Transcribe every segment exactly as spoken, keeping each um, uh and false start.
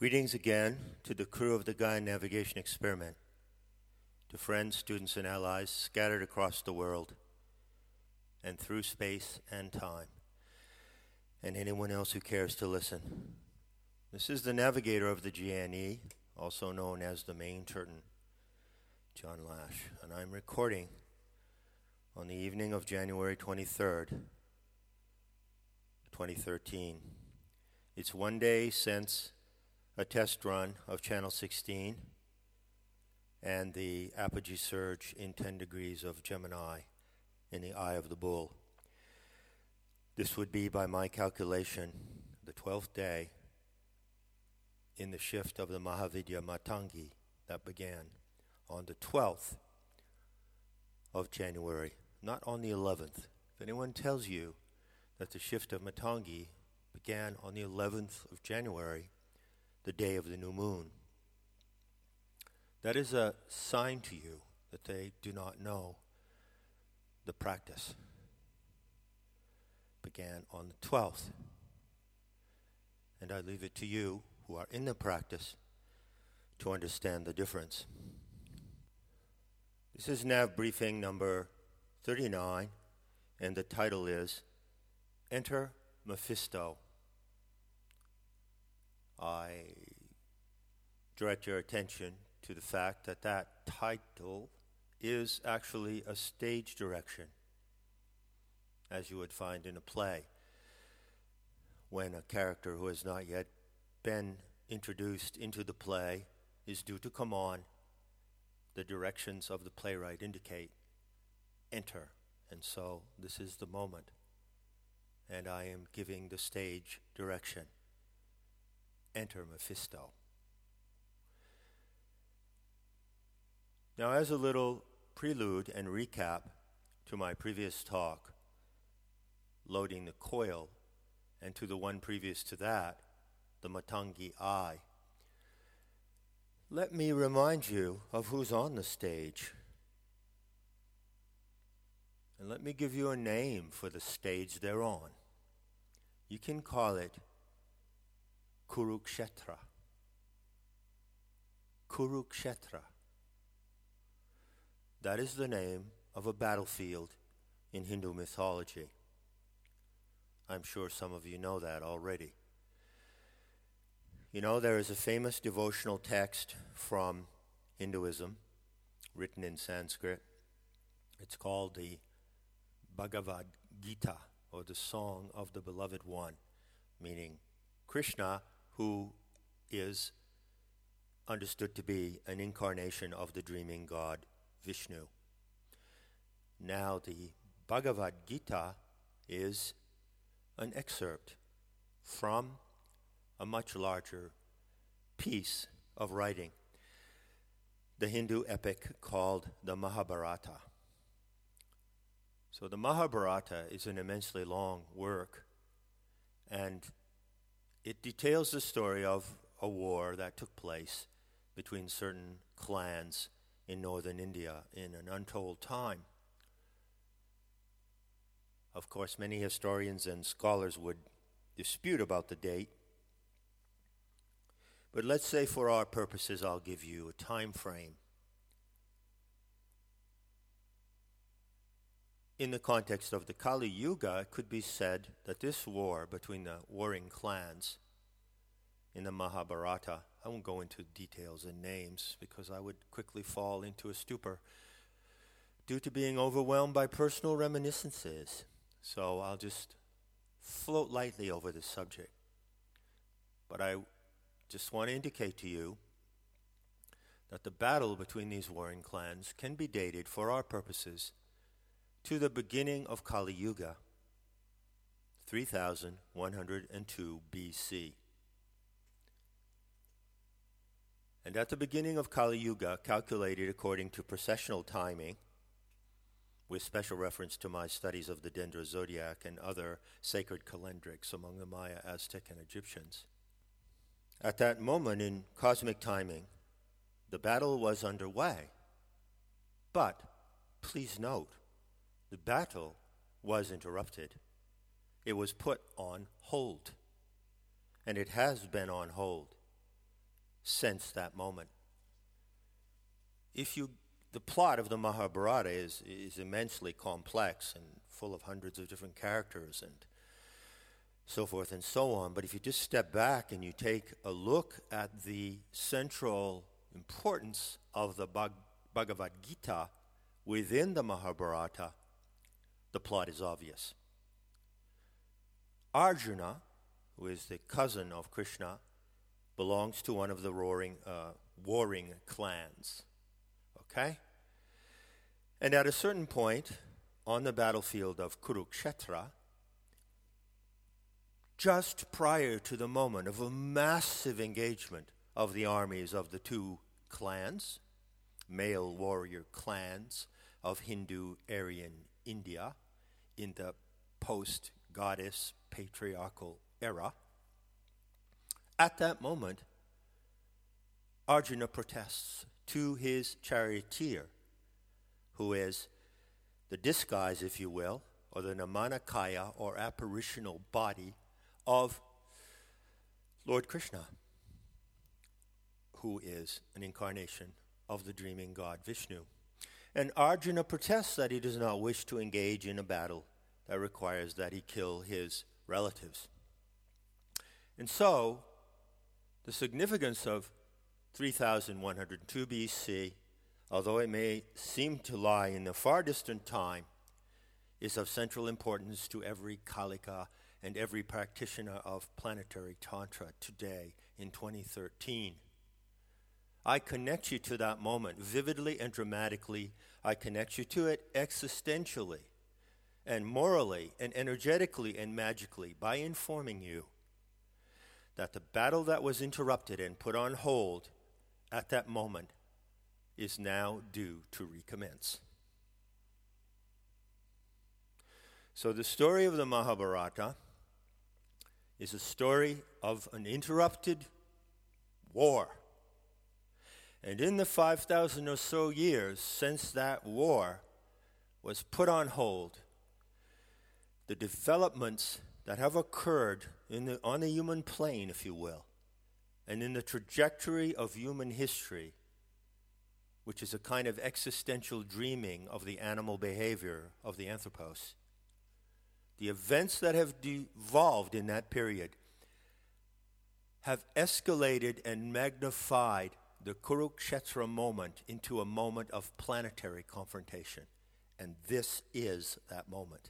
Greetings again to the crew of the Gaia Navigation Experiment, to friends, students, and allies scattered across the world and through space and time, and anyone else who cares to listen. This is the navigator of the G N E, also known as the Main Turton, John Lash, and I'm recording on the evening of January twenty-third, twenty thirteen. It's one day since a test run of Channel sixteen and the apogee surge in ten degrees of Gemini in the Eye of the Bull. This would be, by my calculation, the twelfth day in the shift of the Mahavidya Matangi that began on the twelfth of January, not on the eleventh. If anyone tells you that the shift of Matangi began on the eleventh of January, the day of the new moon, that is a sign to you that they do not know the practice. Began on the twelfth. And I leave it to you who are in the practice to understand the difference. This is Nav Briefing number thirty-nine, and the title is Enter Mephisto. I direct your attention to the fact that that title is actually a stage direction, as you would find in a play, when a character who has not yet been introduced into the play is due to come on. The directions of the playwright indicate enter, and so this is the moment, and I am giving the stage direction. Enter Mephisto. Now, as a little prelude and recap to my previous talk, Loading the Coil, and to the one previous to that, the Matangi Eye, let me remind you of who's on the stage. And let me give you a name for the stage they're on. You can call it Kurukshetra. Kurukshetra. That is the name of a battlefield in Hindu mythology. I'm sure some of you know that already. You know, there is a famous devotional text from Hinduism, written in Sanskrit. It's called the Bhagavad Gita, or the Song of the Beloved One, meaning Krishna, who is understood to be an incarnation of the dreaming god Vishnu. Now, the Bhagavad Gita is an excerpt from a much larger piece of writing, the Hindu epic called the Mahabharata. So the Mahabharata is an immensely long work, and it details the story of a war that took place between certain clans in northern India in an untold time. Of course, many historians and scholars would dispute about the date, but let's say for our purposes I'll give you a time frame. In the context of the Kali Yuga, it could be said that this war between the warring clans in the Mahabharata, I won't go into details and names because I would quickly fall into a stupor due to being overwhelmed by personal reminiscences. So I'll just float lightly over the subject. But I just want to indicate to you that the battle between these warring clans can be dated for our purposes to the beginning of Kali Yuga, three thousand one hundred two B C. And at the beginning of Kali Yuga, calculated according to precessional timing, with special reference to my studies of the Dendra zodiac and other sacred calendrics among the Maya, Aztec, and Egyptians, at that moment in cosmic timing, the battle was underway. But, please note, the battle was interrupted. It was put on hold. And it has been on hold sense that moment. If you, the plot of the Mahabharata is, is immensely complex and full of hundreds of different characters and so forth and so on. But if you just step back and you take a look at the central importance of the Bhag- Bhagavad Gita within the Mahabharata, the plot is obvious. Arjuna, who is the cousin of Krishna, belongs to one of the roaring, uh, warring clans. Okay? And at a certain point on the battlefield of Kurukshetra, just prior to the moment of a massive engagement of the armies of the two clans, male warrior clans of Hindu Aryan India in the post-goddess patriarchal era, at that moment, Arjuna protests to his charioteer, who is the disguise, if you will, or the Namanakaya or apparitional body of Lord Krishna, who is an incarnation of the dreaming god Vishnu. And Arjuna protests that he does not wish to engage in a battle that requires that he kill his relatives. And so, the significance of three thousand one hundred two B C, although it may seem to lie in the far distant time, is of central importance to every Kalika and every practitioner of planetary Tantra today in twenty thirteen. I connect you to that moment vividly and dramatically. I connect you to it existentially and morally and energetically and magically by informing you that the battle that was interrupted and put on hold at that moment is now due to recommence. So the story of the Mahabharata is a story of an interrupted war. And in the five thousand or so years since that war was put on hold, the developments that have occurred in the, on the human plane, if you will, and in the trajectory of human history, which is a kind of existential dreaming of the animal behavior of the anthropos, the events that have devolved in that period have escalated and magnified the Kurukshetra moment into a moment of planetary confrontation. And this is that moment.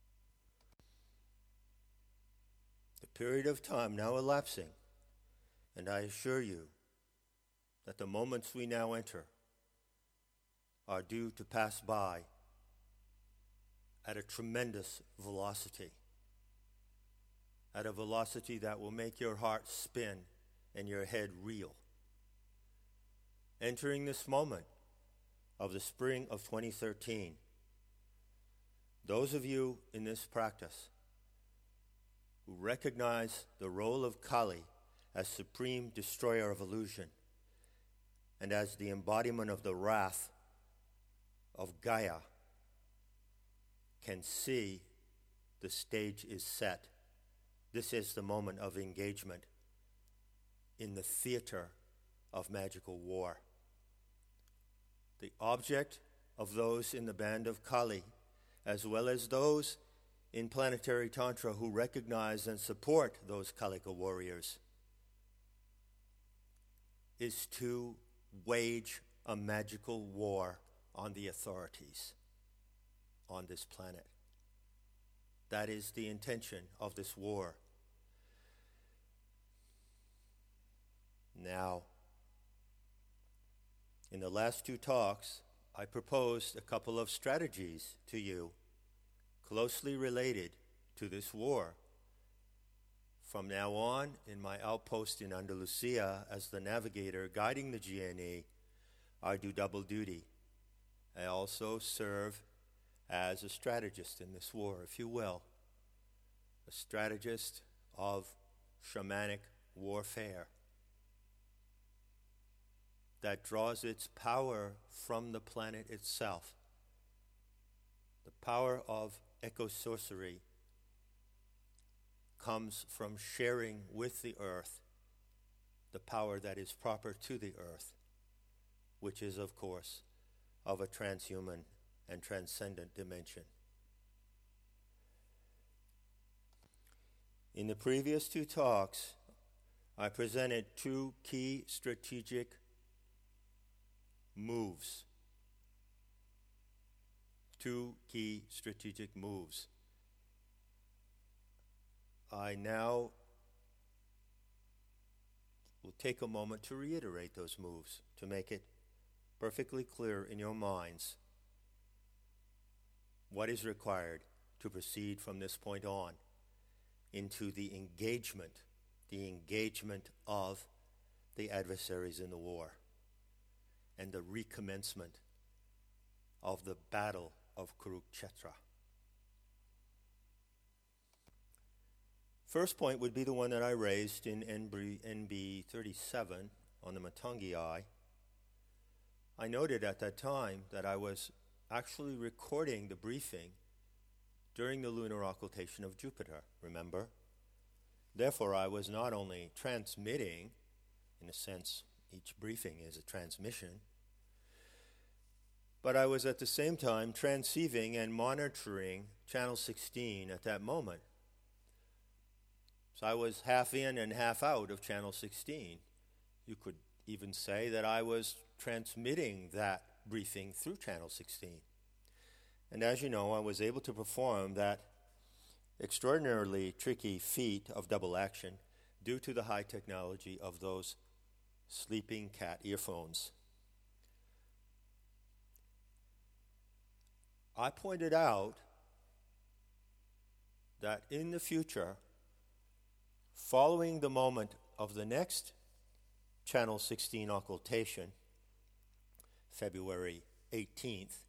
The period of time now elapsing, and I assure you that the moments we now enter are due to pass by at a tremendous velocity, at a velocity that will make your heart spin and your head reel. Entering this moment of the spring of twenty thirteen, those of you in this practice who recognize the role of Kali as supreme destroyer of illusion and as the embodiment of the wrath of Gaia can see the stage is set. This is the moment of engagement in the theater of magical war. The object of those in the band of Kali, as well as those in planetary Tantra who recognize and support those Kalika warriors, is to wage a magical war on the authorities on this planet. That is the intention of this war. Now, in the last two talks, I proposed a couple of strategies to you closely related to this war. From now on, in my outpost in Andalusia as the navigator guiding the G N E, I do double duty. I also serve as a strategist in this war, if you will, a strategist of shamanic warfare that draws its power from the planet itself. The power of eco-sorcery comes from sharing with the earth the power that is proper to the earth, which is, of course, of a transhuman and transcendent dimension. In the previous two talks, I presented two key strategic moves. Two key strategic moves. I now will take a moment to reiterate those moves, to make it perfectly clear in your minds what is required to proceed from this point on into the engagement, the engagement of the adversaries in the war and the recommencement of the battle of Kurukshetra. First point would be the one that I raised in N B thirty-seven on the Matangi Eye. I noted at that time that I was actually recording the briefing during the lunar occultation of Jupiter, remember? Therefore, I was not only transmitting, in a sense, each briefing is a transmission, but I was at the same time transceiving and monitoring Channel sixteen at that moment. So I was half in and half out of Channel sixteen. You could even say that I was transmitting that briefing through Channel sixteen. And as you know, I was able to perform that extraordinarily tricky feat of double action due to the high technology of those sleeping cat earphones. I pointed out that in the future, following the moment of the next Channel sixteen occultation, February eighteenth,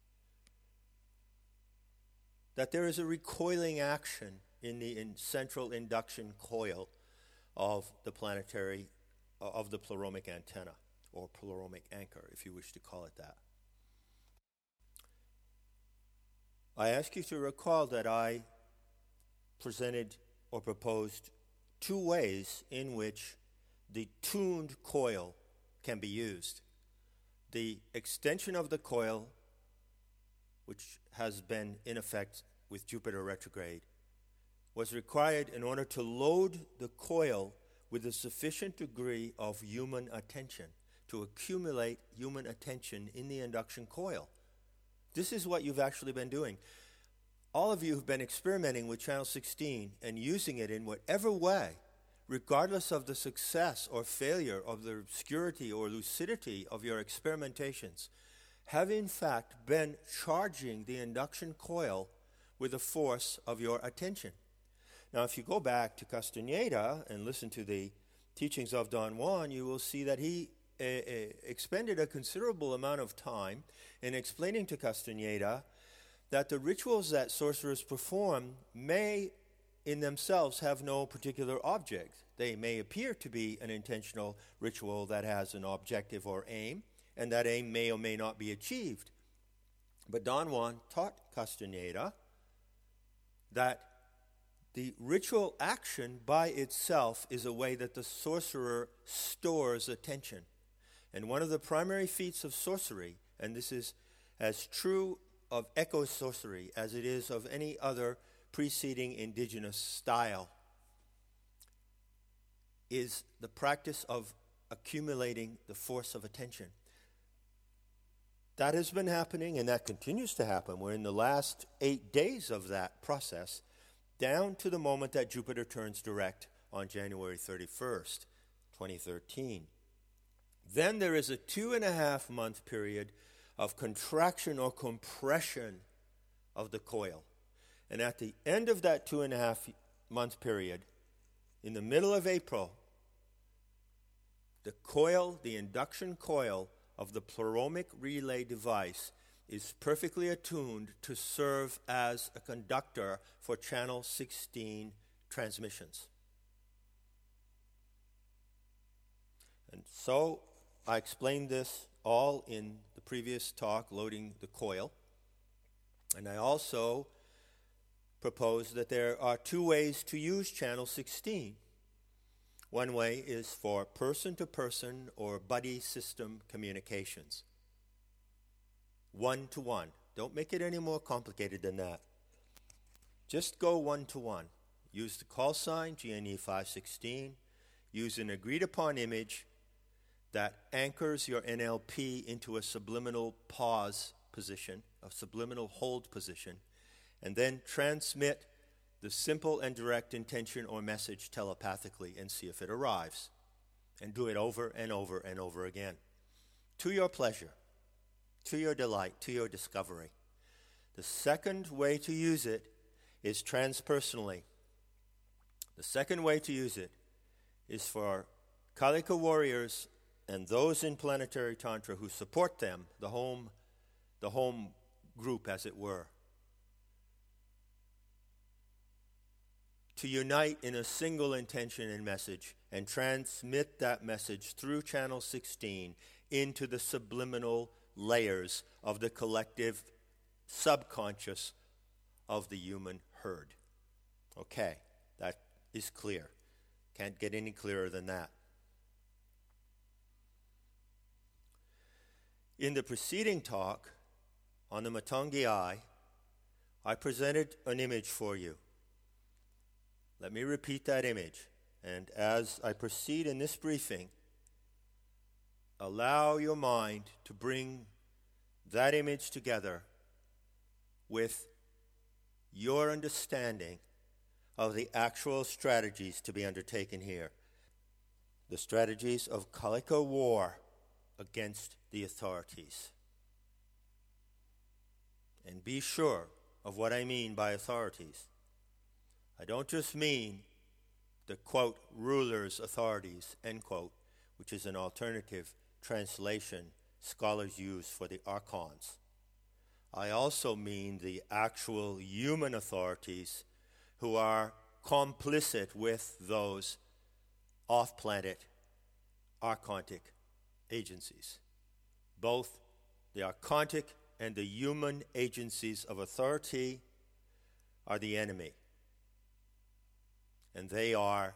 that there is a recoiling action in the in central induction coil of the planetary, uh, of the pleroma antenna, or pleroma anchor, if you wish to call it that. I ask you to recall that I presented or proposed two ways in which the tuned coil can be used. The extension of the coil, which has been in effect with Jupiter retrograde, was required in order to load the coil with a sufficient degree of human attention, to accumulate human attention in the induction coil. This is what you've actually been doing. All of you have been experimenting with Channel sixteen and using it in whatever way, regardless of the success or failure of the obscurity or lucidity of your experimentations, have in fact been charging the induction coil with the force of your attention. Now, if you go back to Castaneda and listen to the teachings of Don Juan, you will see that he uh, uh, expended a considerable amount of time in explaining to Castaneda that the rituals that sorcerers perform may in themselves have no particular object. They may appear to be an intentional ritual that has an objective or aim, and that aim may or may not be achieved. But Don Juan taught Castaneda that the ritual action by itself is a way that the sorcerer stores attention. And one of the primary feats of sorcery, and this is as true of eco-sorcery as it is of any other preceding indigenous style, is the practice of accumulating the force of attention. That has been happening, and that continues to happen. We're in the last eight days of that process, down to the moment that Jupiter turns direct on January thirty-first, twenty thirteen. Then there is a two and a half month period of contraction or compression of the coil. And at the end of that two and a half month period, in the middle of April, the coil, the induction coil of the pleromic relay device is perfectly attuned to serve as a conductor for Channel sixteen transmissions. And so I explained this all in the previous talk, loading the coil. And I also proposed that there are two ways to use Channel sixteen. One way is for person-to-person or buddy system communications. One-to-one. Don't make it any more complicated than that. Just go one-to-one. Use the call sign, G N E five sixteen. Use an agreed-upon image that anchors your N L P into a subliminal pause position, a subliminal hold position, and then transmit the simple and direct intention or message telepathically and see if it arrives. And do it over and over and over again. To your pleasure, to your delight, to your discovery. The second way to use it is transpersonally. The second way to use it is for Kalika warriors and those in planetary tantra who support them, the home, the home group, as it were, to unite in a single intention and message and transmit that message through channel sixteen into the subliminal layers of the collective subconscious of the human herd. Okay, that is clear. Can't get any clearer than that. In the preceding talk on the Matangi Eye, I presented an image for you. Let me repeat that image. And as I proceed in this briefing, allow your mind to bring that image together with your understanding of the actual strategies to be undertaken here. The strategies of Kalika war against the authorities. And be sure of what I mean by authorities. I don't just mean the, quote, rulers' authorities, end quote, which is an alternative translation scholars use for the archons. I also mean the actual human authorities who are complicit with those off-planet archontic agencies. Both the archontic and the human agencies of authority are the enemy. And they are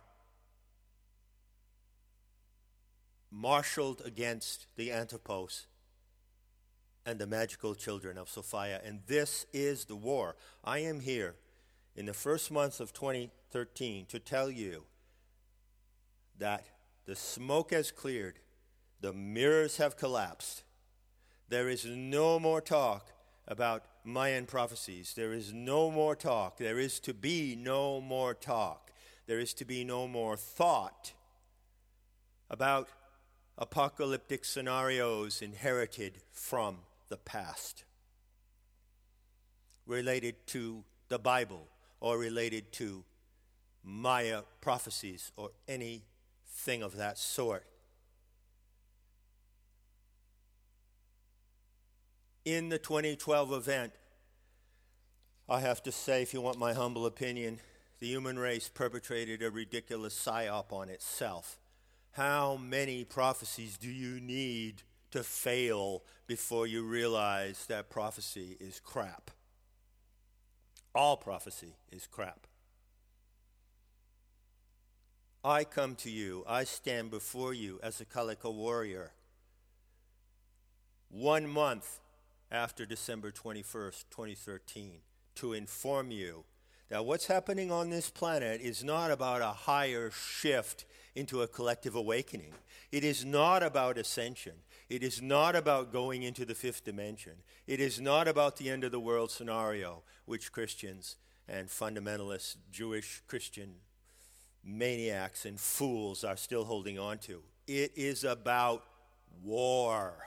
marshaled against the Anthropos and the magical children of Sophia. And this is the war. I am here in the first month of twenty thirteen to tell you that the smoke has cleared, the mirrors have collapsed. There is no more talk about Mayan prophecies. There is no more talk. There is to be no more talk. There is to be no more thought about apocalyptic scenarios inherited from the past, related to the Bible or related to Maya prophecies or anything of that sort. In the twenty twelve event, I have to say, if you want my humble opinion, the human race perpetrated a ridiculous psyop on itself. How many prophecies do you need to fail before you realize that prophecy is crap? All prophecy is crap. I come to you, I stand before you as a Kalika warrior, one month after December twenty-first, twenty thirteen, to inform you that what's happening on this planet is not about a higher shift into a collective awakening. It is not about ascension. It is not about going into the fifth dimension. It is not about the end of the world scenario, which Christians and fundamentalist Jewish Christian maniacs and fools are still holding on to. It is about war.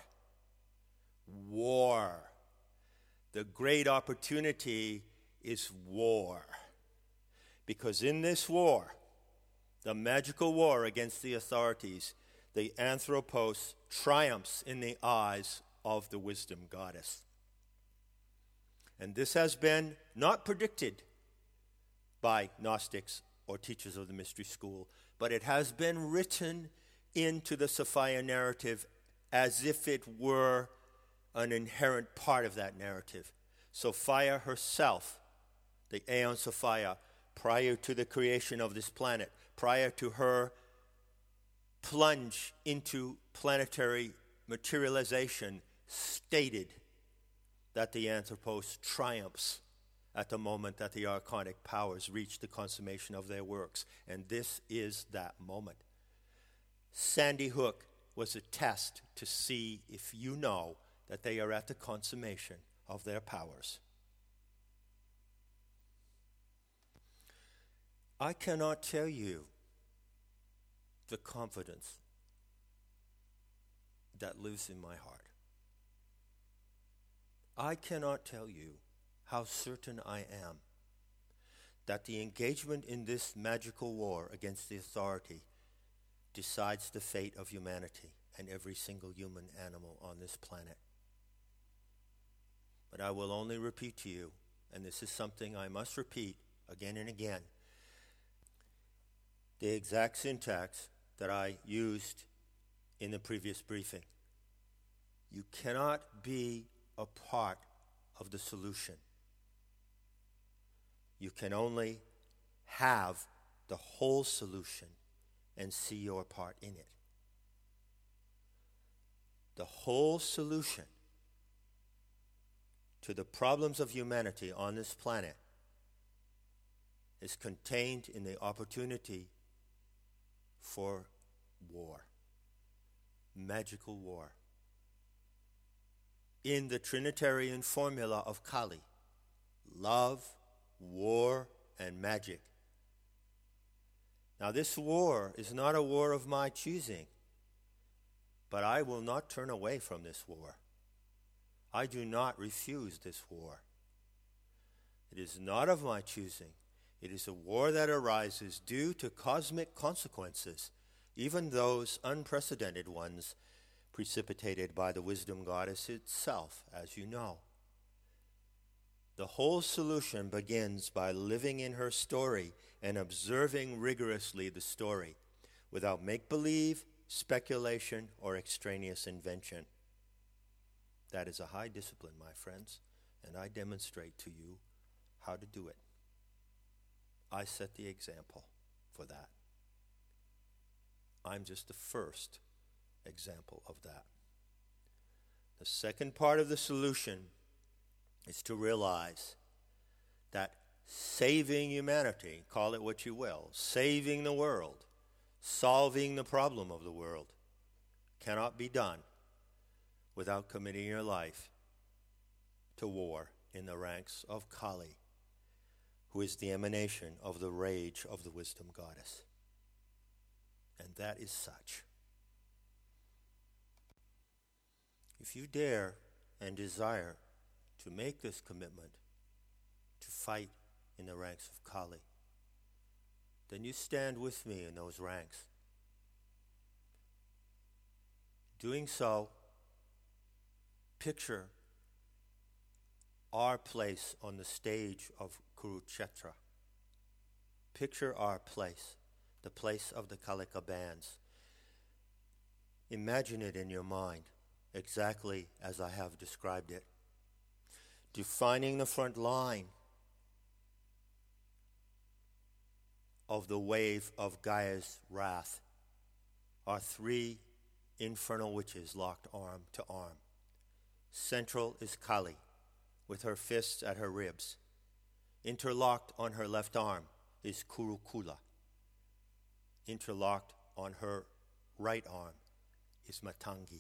War. The great opportunity is war. Because in this war, the magical war against the authorities, the Anthropos triumphs in the eyes of the wisdom goddess. And this has been not predicted by Gnostics or teachers of the mystery school, but it has been written into the Sophia narrative as if it were an inherent part of that narrative. Sophia herself, the Aeon Sophia, prior to the creation of this planet, prior to her plunge into planetary materialization stated that the Anthropos triumphs at the moment that the archonic powers reach the consummation of their works. And this is that moment. Sandy Hook was a test to see if you know that they are at the consummation of their powers. I cannot tell you the confidence that lives in my heart. I cannot tell you how certain I am that the engagement in this magical war against the authority decides the fate of humanity and every single human animal on this planet. But I will only repeat to you, and this is something I must repeat again and again, the exact syntax that I used in the previous briefing. You cannot be a part of the solution. You can only have the whole solution and see your part in it. The whole solution to the problems of humanity on this planet is contained in the opportunity for war, magical war, in the Trinitarian formula of Kali: love, war, and magic. Now, this war is not a war of my choosing, but I will not turn away from this war. I do not refuse this war. It is not of my choosing. It is a war that arises due to cosmic consequences, even those unprecedented ones precipitated by the wisdom goddess itself, as you know. The whole solution begins by living in her story and observing rigorously the story without make-believe, speculation, or extraneous invention. That is a high discipline, my friends, and I demonstrate to you how to do it. I set the example for that. I'm just the first example of that. The second part of the solution is to realize that saving humanity, call it what you will, saving the world, solving the problem of the world, cannot be done without committing your life to war in the ranks of Kali, who is the emanation of the rage of the wisdom goddess. And that is such. If you dare and desire to make this commitment to fight in the ranks of Kali, then you stand with me in those ranks. Doing so, picture our place on the stage of Kurukshetra. Picture our place, the place of the Kalika bands. Imagine it in your mind, exactly as I have described it. Defining the front line of the wave of Gaia's wrath are three infernal witches locked arm to arm. Central is Kali, with her fists at her ribs. Interlocked on her left arm is Kurukula. Interlocked on her right arm is Matangi.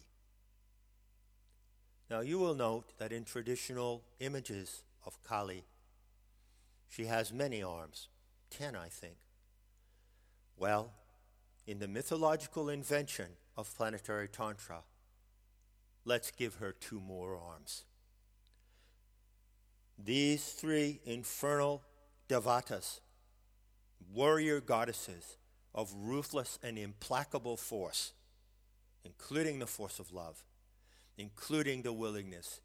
Now you will note that in traditional images of Kali, she has many arms, ten I think. Well, in the mythological invention of planetary Tantra, let's give her two more arms. These three infernal devatas, warrior goddesses of ruthless and implacable force, including the force of love, including the willingness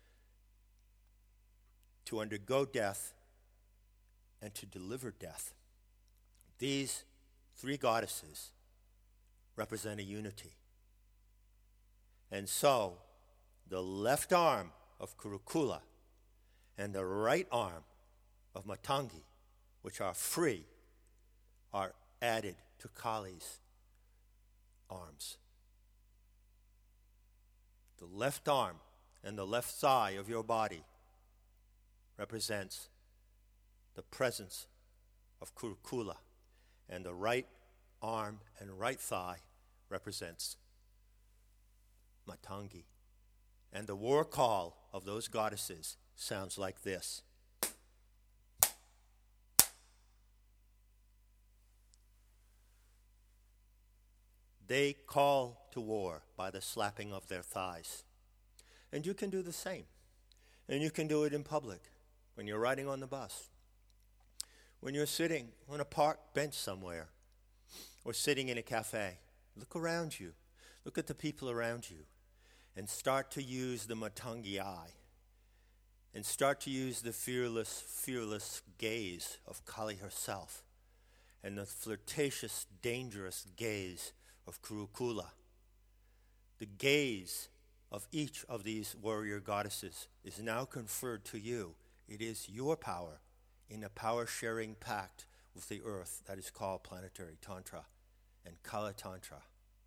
to undergo death and to deliver death. These three goddesses represent a unity. And so, the left arm of Kurukula and the right arm of Matangi, which are free, are added to Kali's arm. The left arm and the left thigh of your body represents the presence of Kurukula, and the right arm and right thigh represents Matangi. And the war call of those goddesses sounds like this. They call to war by the slapping of their thighs. And you can do the same. And you can do it in public, when you're riding on the bus, when you're sitting on a park bench somewhere, or sitting in a cafe. Look around you. Look at the people around you. And start to use the Matangi eye. And start to use the fearless, fearless gaze of Kali herself. And the flirtatious, dangerous gaze of Kurukula. The gaze of each of these warrior goddesses is now conferred to you. It is your power in a power-sharing pact with the earth that is called planetary tantra and Kala Tantra.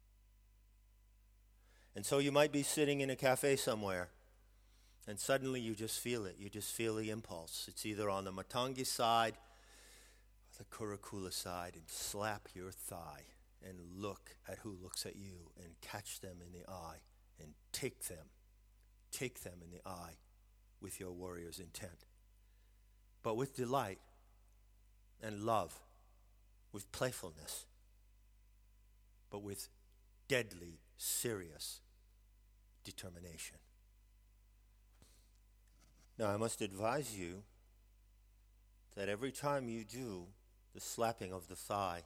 And so you might be sitting in a cafe somewhere, and suddenly you just feel it. You just feel the impulse. It's either on the Matangi side or the Kurukula side, and slap your thigh and look at who looks at you and catch them in the eye and take them, take them in the eye with your warrior's intent. But with delight and love, with playfulness, but with deadly, serious determination. Now, I must advise you that every time you do the slapping of the thigh,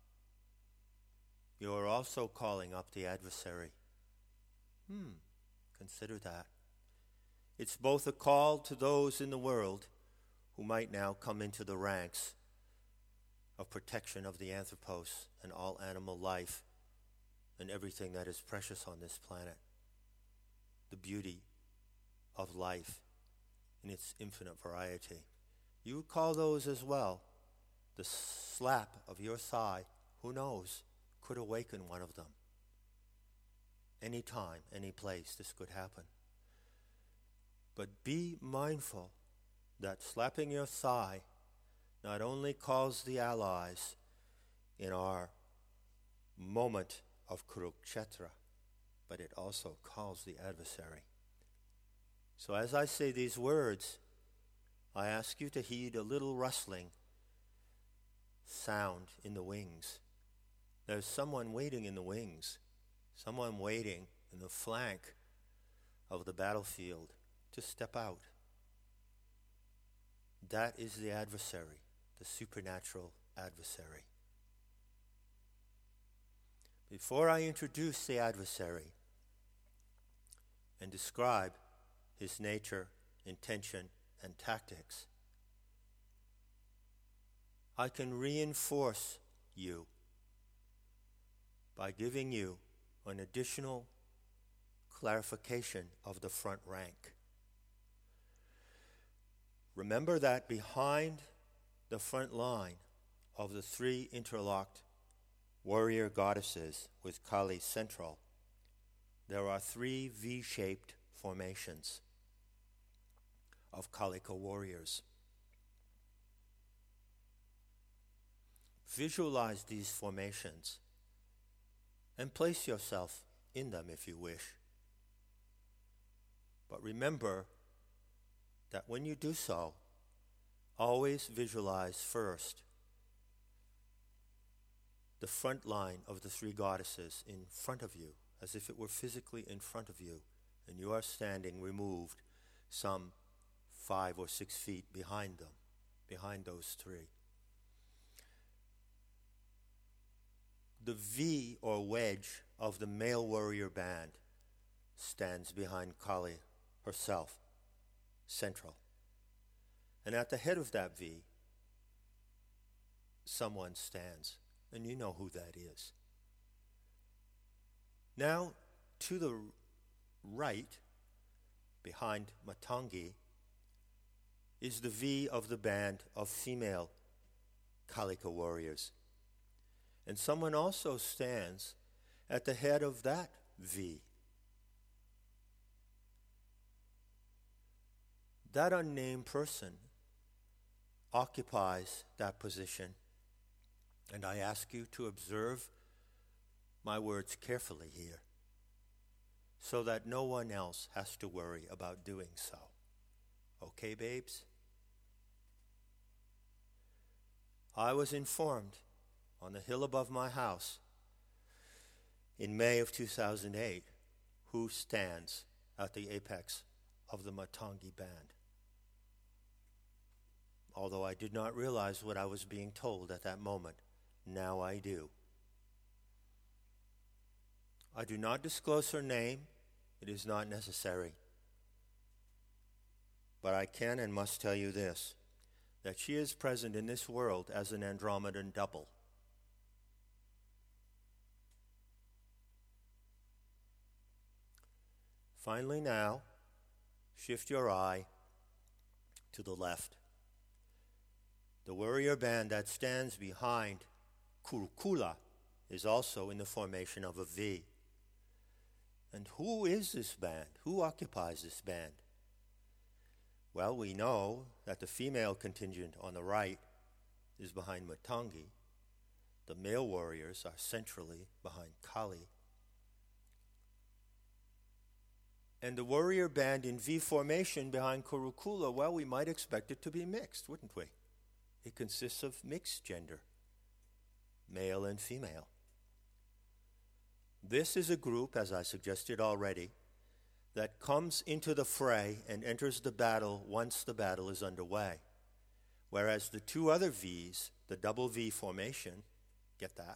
you are also calling up the adversary. Hmm, consider that. It's both a call to those in the world who might now come into the ranks of protection of the anthropos and all animal life and everything that is precious on this planet. The beauty of life in its infinite variety. You would call those as well. The slap of your thigh, who knows, could awaken one of them. Any time, any place, this could happen. But be mindful that slapping your thigh not only calls the allies in our moment of Kurukshetra, but it also calls the adversary. So as I say these words, I ask you to heed a little rustling sound in the wings. There's someone waiting in the wings, someone waiting in the flank of the battlefield to step out. That is the adversary, the supernatural adversary. Before I introduce the adversary and describe his nature, intention, and tactics, I can reinforce you by giving you an additional clarification of the front rank. Remember that behind the front line of the three interlocked warrior goddesses with Kali central, there are three V-shaped formations of Kalika warriors. Visualize these formations and place yourself in them if you wish. But remember that when you do so, always visualize first the front line of the three goddesses in front of you, as if it were physically in front of you, and you are standing removed some five or six feet behind them, behind those three. The V or wedge of the male warrior band stands behind Kali herself, central. And at the head of that V, someone stands, and you know who that is. Now, to the right, behind Matangi, is the V of the band of female Kalika warriors. And someone also stands at the head of that V. that unnamed person occupies that position, and I ask you to observe my words carefully here, so that no one else has to worry about doing so. Okay, babes? I was informed on the hill above my house in May of two thousand eight who stands at the apex of the Matangi band. Although I did not realize what I was being told at that moment, now I do. I do not disclose her name. It is not necessary. But I can and must tell you this, that she is present in this world as an Andromedan double. Finally now, shift your eye to the left. The warrior band that stands behind Kurukula is also in the formation of a V. And who is this band? Who occupies this band? Well, we know that the female contingent on the right is behind Matangi. The male warriors are centrally behind Kali. And the warrior band in V formation behind Kurukula, well, we might expect it to be mixed, wouldn't we? It consists of mixed gender, male and female. This is a group, as I suggested already, that comes into the fray and enters the battle once the battle is underway. Whereas the two other V's, the double V formation, get that?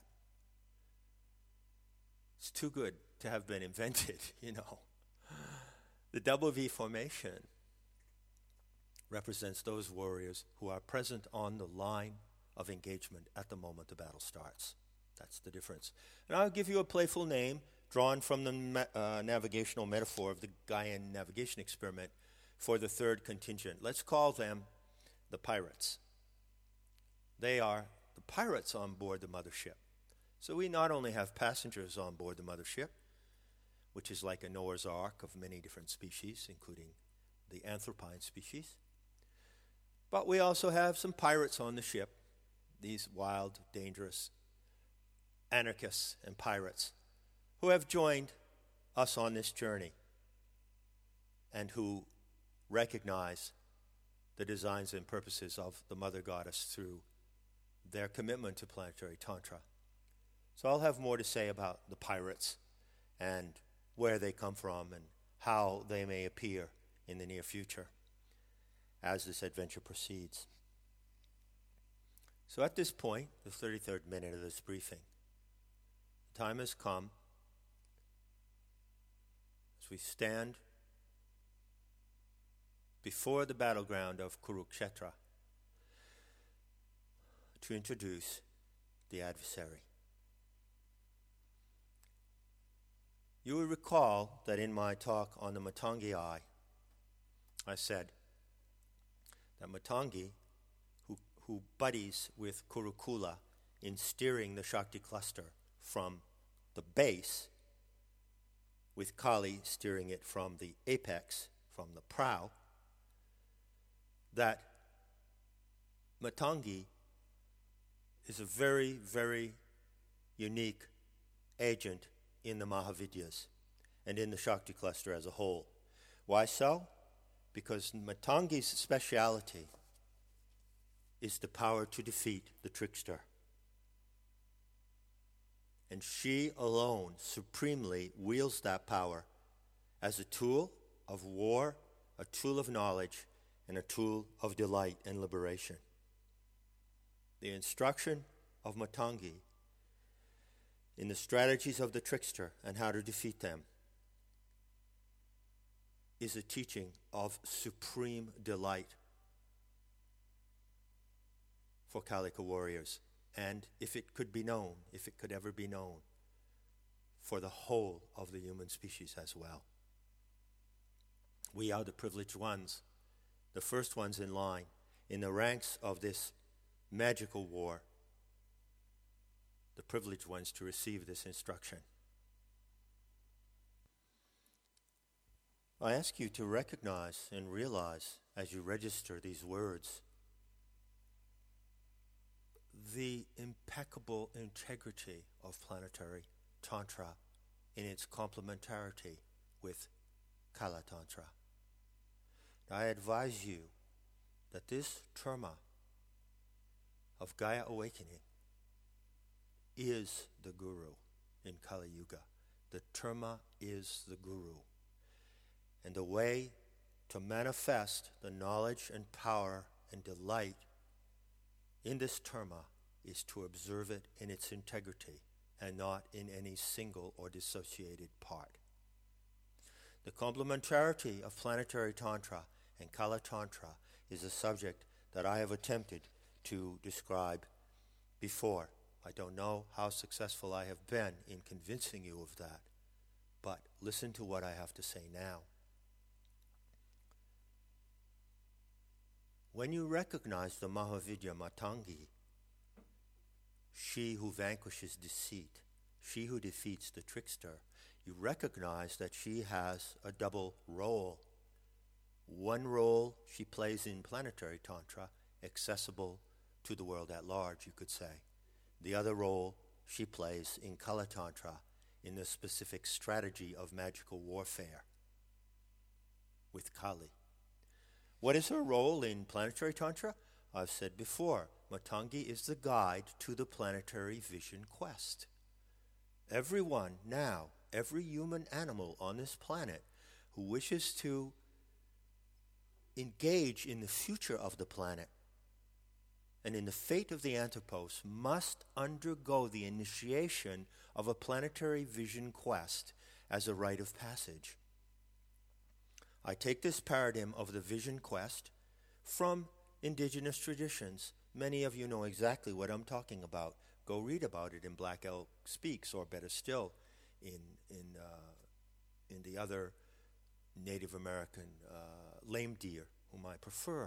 It's too good to have been invented, you know. The double V formation represents those warriors who are present on the line of engagement at the moment the battle starts. That's the difference. And I'll give you a playful name drawn from the me- uh, navigational metaphor of the Gaian navigation experiment for the third contingent. Let's call them the pirates. They are the pirates on board the mothership. So we not only have passengers on board the mothership, which is like a Noah's Ark of many different species, including the anthropine species, but we also have some pirates on the ship, these wild, dangerous anarchists and pirates who have joined us on this journey and who recognize the designs and purposes of the Mother Goddess through their commitment to planetary tantra. So I'll have more to say about the pirates and where they come from and how they may appear in the near future as this adventure proceeds. So at this point, the thirty-third minute of this briefing, the time has come as we stand before the battleground of Kurukshetra to introduce the adversary. You will recall that in my talk on the Matangi Eye, I said that Matangi, who, who buddies with Kurukula in steering the Shakti cluster from the base, with Kali steering it from the apex, from the prow, that Matangi is a very, very unique agent in the Mahavidyas and in the Shakti cluster as a whole. Why so? Because Matangi's speciality is the power to defeat the trickster. And she alone supremely wields that power as a tool of war, a tool of knowledge, and a tool of delight and liberation. The instruction of Matangi in the strategies of the trickster and how to defeat them is a teaching of supreme delight for Kalika warriors, and if it could be known, if it could ever be known, for the whole of the human species as well. We are the privileged ones, the first ones in line, in the ranks of this magical war, the privileged ones to receive this instruction. I ask you to recognize and realize as you register these words, the impeccable integrity of planetary Tantra in its complementarity with Kala Tantra. Now, I advise you that this terma of Gaia awakening is the Guru in Kali Yuga. The terma is the Guru. And the way to manifest the knowledge and power and delight in this terma is to observe it in its integrity and not in any single or dissociated part. The complementarity of planetary Tantra and Kala Tantra is a subject that I have attempted to describe before. I don't know how successful I have been in convincing you of that, but listen to what I have to say now. When you recognize the Mahavidya Matangi, she who vanquishes deceit, she who defeats the trickster, you recognize that she has a double role. One role she plays in planetary Tantra, accessible to the world at large, you could say. The other role she plays in Kala Tantra, in the specific strategy of magical warfare with Kali. What is her role in planetary Tantra? I've said before, Matangi is the guide to the planetary vision quest. Everyone now, every human animal on this planet who wishes to engage in the future of the planet and in the fate of the Anthropos must undergo the initiation of a planetary vision quest as a rite of passage. I take this paradigm of the vision quest from indigenous traditions. Many of you know exactly what I'm talking about. Go read about it in Black Elk Speaks, or better still, in in uh, in the other Native American uh, lame deer, whom I prefer.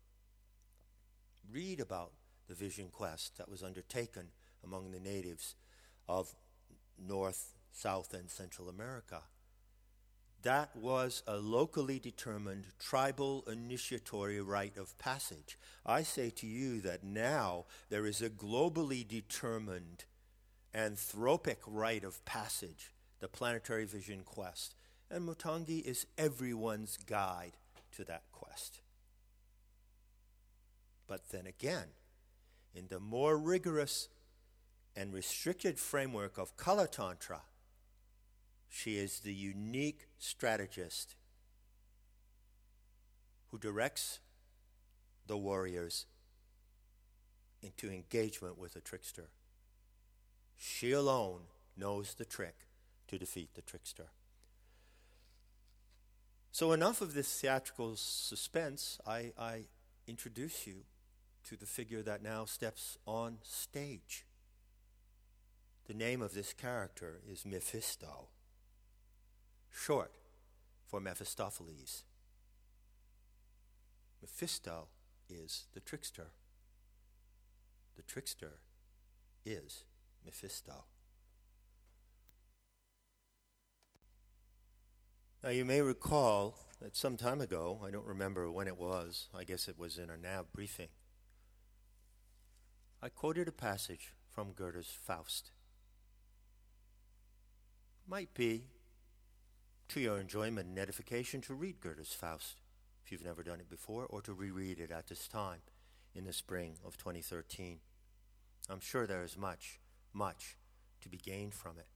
Read about the vision quest that was undertaken among the natives of North, South, and Central America. That was a locally determined tribal initiatory rite of passage. I say to you that now there is a globally determined anthropic rite of passage, the planetary vision quest. And Matangi is everyone's guide to that quest. But then again, in the more rigorous and restricted framework of Kala Tantra, she is the unique strategist who directs the warriors into engagement with the trickster. She alone knows the trick to defeat the trickster. So enough of this theatrical suspense. I, I introduce you to the figure that now steps on stage. The name of this character is Mephisto, short for Mephistopheles. Mephisto is the trickster. The trickster is Mephisto. Now you may recall that some time ago, I don't remember when it was, I guess it was in a N A B briefing, I quoted a passage from Goethe's Faust. Might be to your enjoyment and edification to read Goethe's Faust, if you've never done it before, or to reread it at this time in the spring of twenty thirteen. I'm sure there is much, much to be gained from it.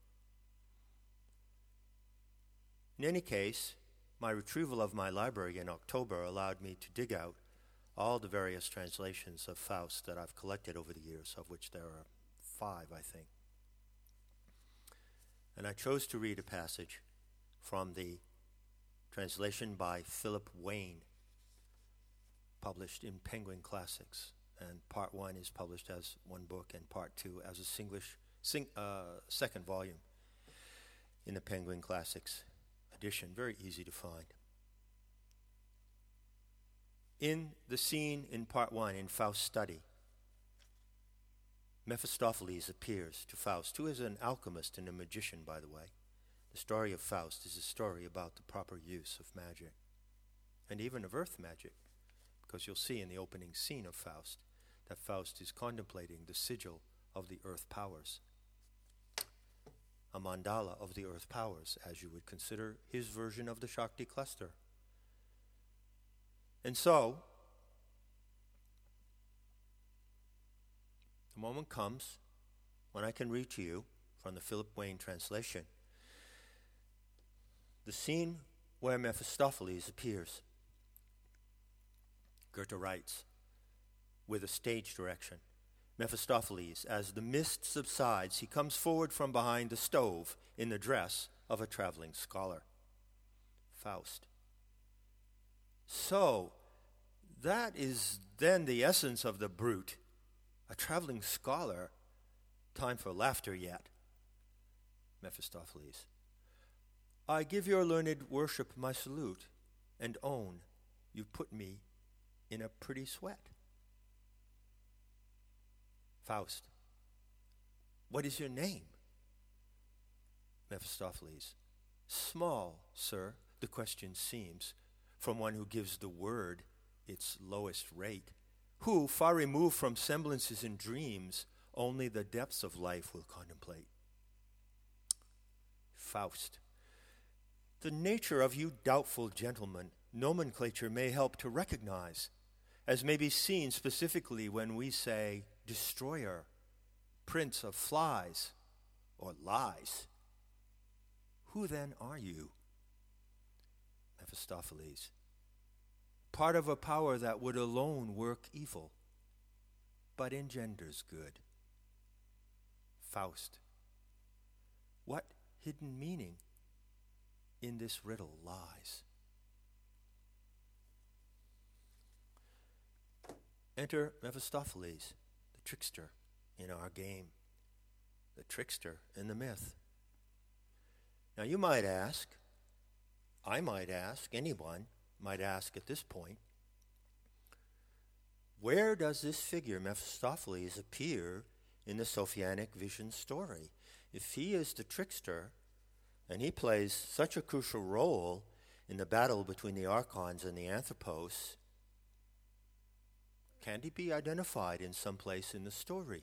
In any case, my retrieval of my library in October allowed me to dig out all the various translations of Faust that I've collected over the years, of which there are five, I think. And I chose to read a passage from the translation by Philip Wayne, published in Penguin Classics. And part one is published as one book, and part two as a Singlish, sing, uh, second volume in the Penguin Classics edition. Very easy to find. In the scene in part one, in Faust's study, Mephistopheles appears to Faust, who is an alchemist and a magician, by the way. The story of Faust is a story about the proper use of magic, and even of earth magic, because you'll see in the opening scene of Faust that Faust is contemplating the sigil of the earth powers, a mandala of the earth powers, as you would consider his version of the Shakti cluster. And so, the moment comes when I can read to you, from the Philip Wayne translation, the scene where Mephistopheles appears. Goethe writes, with a stage direction, Mephistopheles, as the mist subsides, he comes forward from behind the stove in the dress of a traveling scholar. Faust. So, that is then the essence of the brute. A traveling scholar. Time for laughter yet. Mephistopheles. I give your learned worship my salute, and own you put me in a pretty sweat. Faust. What is your name? Mephistopheles. Small, sir, the question seems, from one who gives the word its lowest rate, who, far removed from semblances and dreams, only the depths of life will contemplate. Faust. The nature of you doubtful gentlemen, nomenclature may help to recognize, as may be seen specifically when we say destroyer, prince of flies, or lies. Who then are you? Mephistopheles. Part of a power that would alone work evil, but engenders good. Faust. What hidden meaning in this riddle lies? Enter Mephistopheles, the trickster in our game, the trickster in the myth. Now you might ask, I might ask, anyone might ask at this point, where does this figure, Mephistopheles, appear in the Sophianic vision story? If he is the trickster, and he plays such a crucial role in the battle between the archons and the anthropos, can he be identified in some place in the story?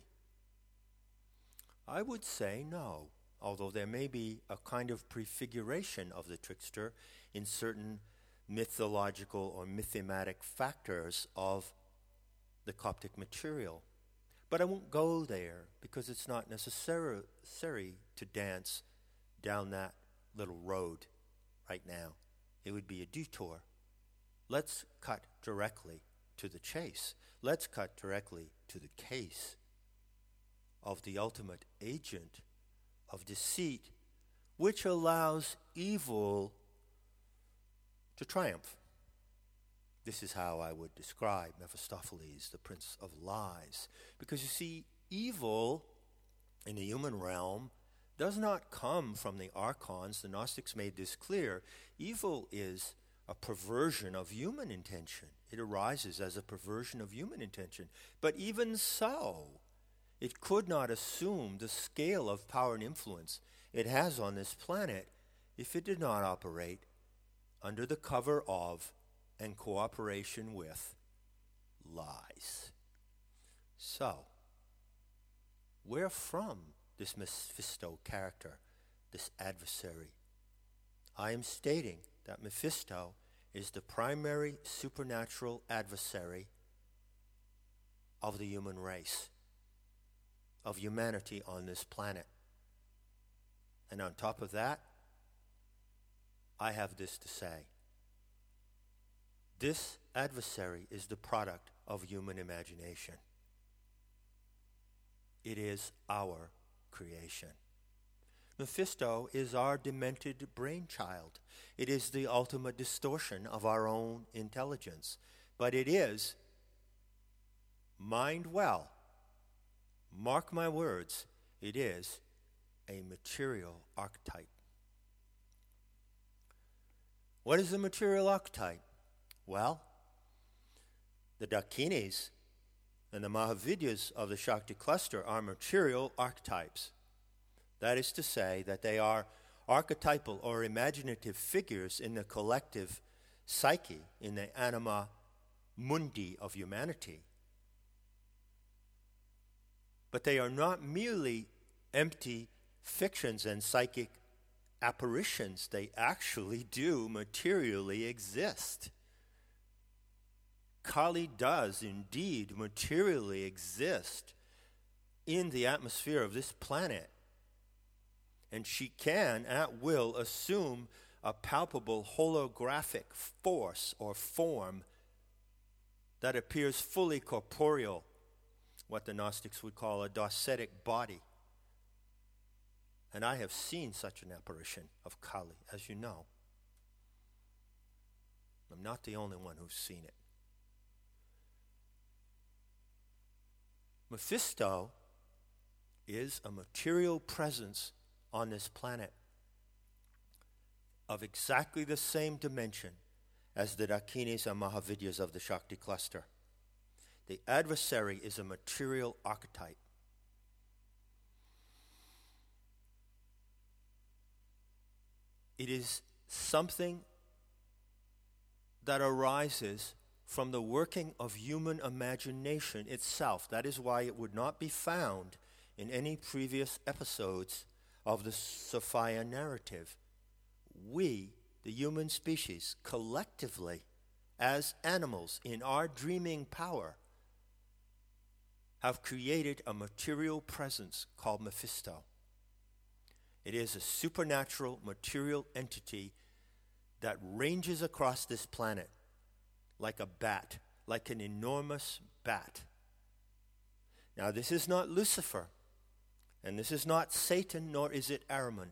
I would say no, although there may be a kind of prefiguration of the trickster in certain mythological or mythematic factors of the Coptic material. But I won't go there because it's not necessary to dance down that little road right now. It would be a detour. Let's cut directly to the chase. Let's cut directly to the case of the ultimate agent of deceit, which allows evil to triumph. This is how I would describe Mephistopheles, the prince of lies. Because you see, evil in the human realm does not come from the archons. The Gnostics made this clear. Evil is a perversion of human intention. It arises as a perversion of human intention. But even so, it could not assume the scale of power and influence it has on this planet if it did not operate under the cover of and cooperation with lies. So, where from this Mephisto character, this adversary? I am stating that Mephisto is the primary supernatural adversary of the human race, of humanity on this planet. And on top of that, I have this to say. This adversary is the product of human imagination. It is our creation. Mephisto is our demented brainchild. It is the ultimate distortion of our own intelligence. But it is, mind well, mark my words, it is a material archetype. What is a material archetype? Well, the Dakinis and the Mahavidyas of the Shakti cluster are material archetypes. That is to say that they are archetypal or imaginative figures in the collective psyche, in the anima mundi of humanity. But they are not merely empty fictions and psychic apparitions. They actually do materially exist. Kali does indeed materially exist in the atmosphere of this planet. And she can, at will, assume a palpable holographic force or form that appears fully corporeal, what the Gnostics would call a docetic body. And I have seen such an apparition of Kali, as you know. I'm not the only one who's seen it. Mephisto is a material presence on this planet of exactly the same dimension as the Dakinis and Mahavidyas of the Shakti cluster. The adversary is a material archetype. It is something that arises from the working of human imagination itself. That is why it would not be found in any previous episodes of the Sophia narrative. We, the human species, collectively, as animals in our dreaming power, have created a material presence called Mephisto. It is a supernatural material entity that ranges across this planet like a bat, like an enormous bat. Now, this is not Lucifer, and this is not Satan, nor is it Ahriman.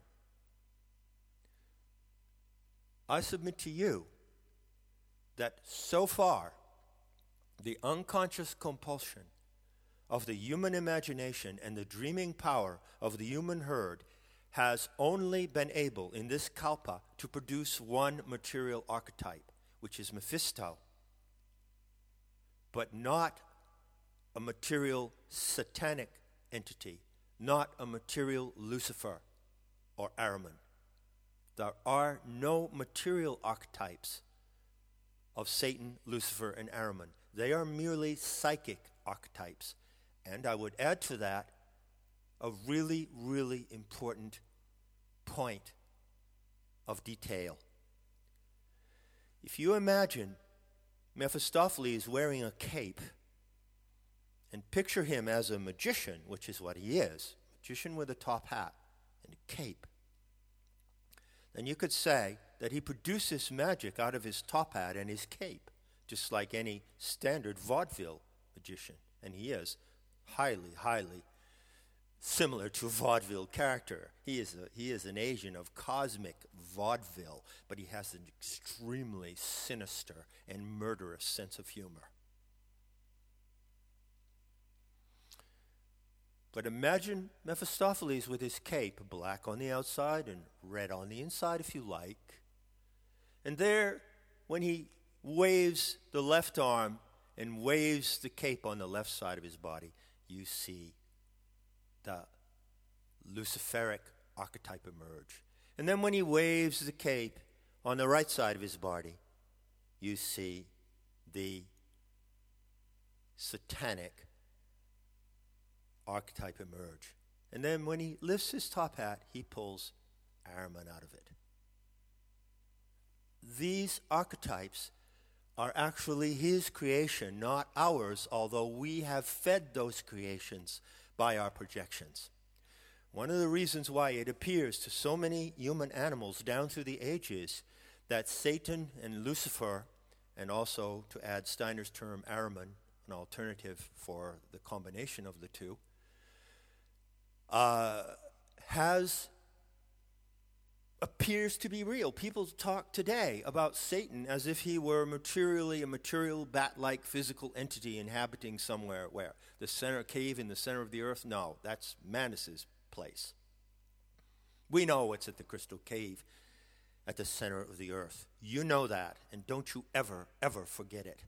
I submit to you that so far, the unconscious compulsion of the human imagination and the dreaming power of the human herd has only been able, in this kalpa, to produce one material archetype, which is Mephisto, but not a material satanic entity, not a material Lucifer or Ahriman. There are no material archetypes of Satan, Lucifer, and Ahriman. They are merely psychic archetypes. And I would add to that a really, really important point of detail. If you imagine Mephistopheles wearing a cape and picture him as a magician, which is what he is, a magician with a top hat and a cape, then you could say that he produces magic out of his top hat and his cape, just like any standard vaudeville magician. And he is highly, highly similar to a vaudeville character. He is a, he is an agent of cosmic vaudeville, but he has an extremely sinister and murderous sense of humor. But imagine Mephistopheles with his cape, black on the outside and red on the inside, if you like. And there, when he waves the left arm and waves the cape on the left side of his body, you see the Luciferic archetype emerge. And then when he waves the cape on the right side of his body, you see the satanic archetype emerge. And then when he lifts his top hat, he pulls Ahriman out of it. These archetypes are actually his creation, not ours, although we have fed those creations by our projections. One of the reasons why it appears to so many human animals down through the ages that Satan and Lucifer, and also, to add Steiner's term, Ahriman, an alternative for the combination of the two, uh, has appears to be real. People talk today about Satan as if he were materially a material bat-like physical entity inhabiting somewhere. Where? The center cave in the center of the earth? No, that's Manus's place. We know what's at the crystal cave at the center of the earth. You know that, and don't you ever, ever forget it.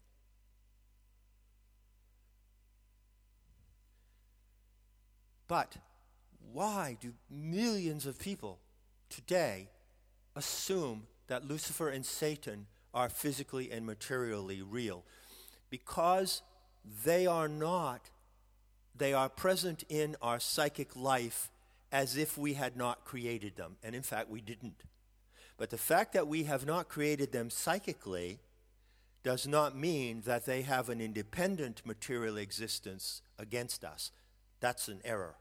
But why do millions of people today assume that Lucifer and Satan are physically and materially real? because they are not, they are present in our psychic life as if we had not created them. And in fact, we didn't. But the fact that we have not created them psychically does not mean that they have an independent material existence against us. That's an error.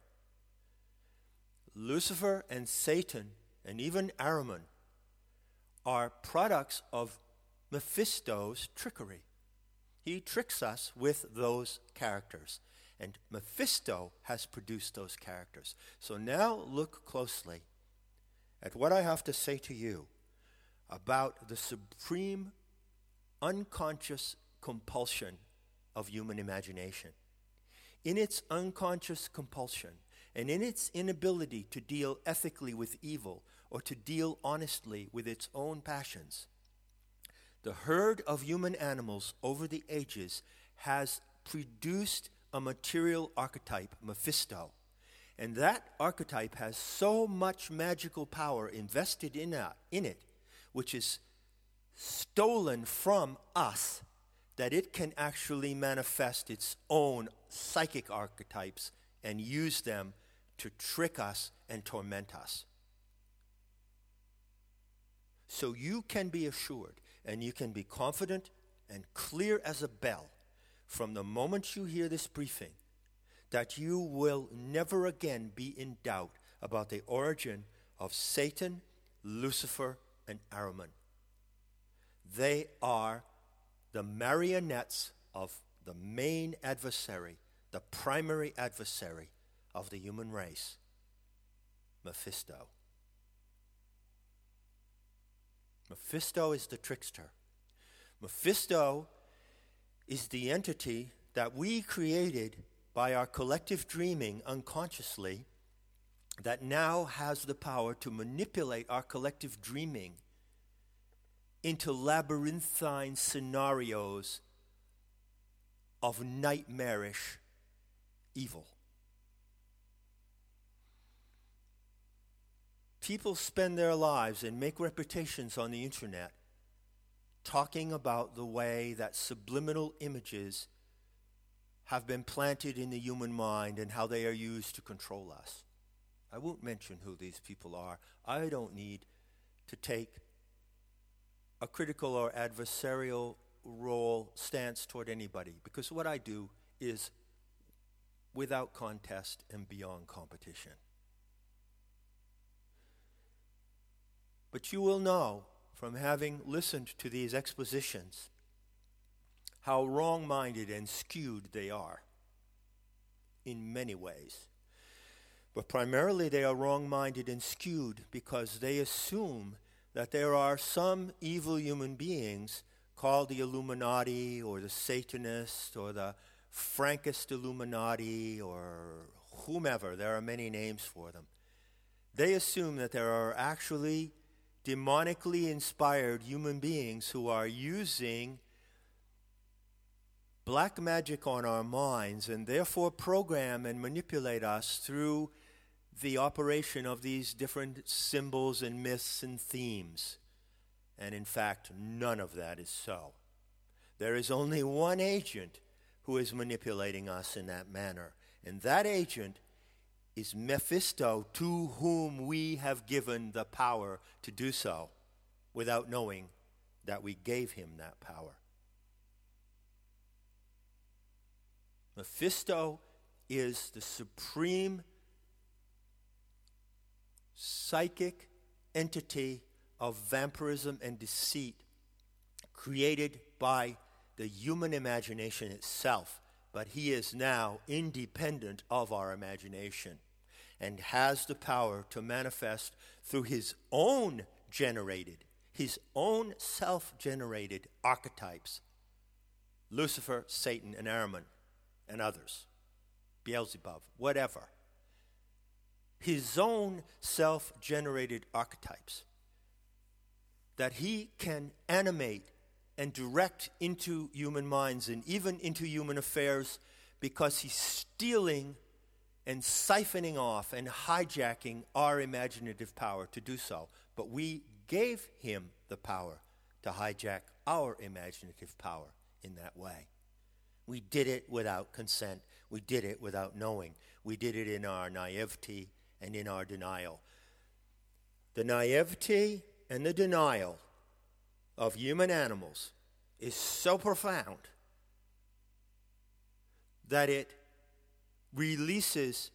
Lucifer and Satan and even Ahriman are products of Mephisto's trickery. He tricks us with those characters. And Mephisto has produced those characters. So now look closely at what I have to say to you about the supreme unconscious compulsion of human imagination. In its unconscious compulsion and in its inability to deal ethically with evil or to deal honestly with its own passions, the herd of human animals over the ages has produced a material archetype, Mephisto. And that archetype has so much magical power invested in, that, in it, which is stolen from us, that it can actually manifest its own psychic archetypes and use them to trick us and torment us. So you can be assured and you can be confident and clear as a bell from the moment you hear this briefing that you will never again be in doubt about the origin of Satan, Lucifer, and Ahriman. They are the marionettes of the main adversary, the primary adversary of the human race, Mephisto. Mephisto is the trickster. Mephisto is the entity that we created by our collective dreaming unconsciously that now has the power to manipulate our collective dreaming into labyrinthine scenarios of nightmarish evil. People spend their lives and make reputations on the internet talking about the way that subliminal images have been planted in the human mind and how they are used to control us. I won't mention who these people are. I don't need to take a critical or adversarial role stance toward anybody, because what I do is without contest and beyond competition. But you will know from having listened to these expositions how wrong-minded and skewed they are in many ways. But primarily they are wrong-minded and skewed because they assume that there are some evil human beings called the Illuminati or the Satanists or the Frankist Illuminati or whomever. There are many names for them. They assume that there are actually demonically inspired human beings who are using black magic on our minds and therefore program and manipulate us through the operation of these different symbols and myths and themes. And in fact, none of that is so. There is only one agent who is manipulating us in that manner, and that agent is Mephisto, to whom we have given the power to do so without knowing that we gave him that power. Mephisto is the supreme psychic entity of vampirism and deceit created by the human imagination itself, but he is now independent of our imagination and has the power to manifest through his own generated, his own self-generated archetypes, Lucifer, Satan, and Ahriman, and others, Beelzebub, whatever. His own self-generated archetypes that he can animate and direct into human minds and even into human affairs, because he's stealing and siphoning off and hijacking our imaginative power to do so. But we gave him the power to hijack our imaginative power in that way. We did it without consent. We did it without knowing. We did it in our naivety and in our denial. The naivety and the denial of human animals is so profound that it releases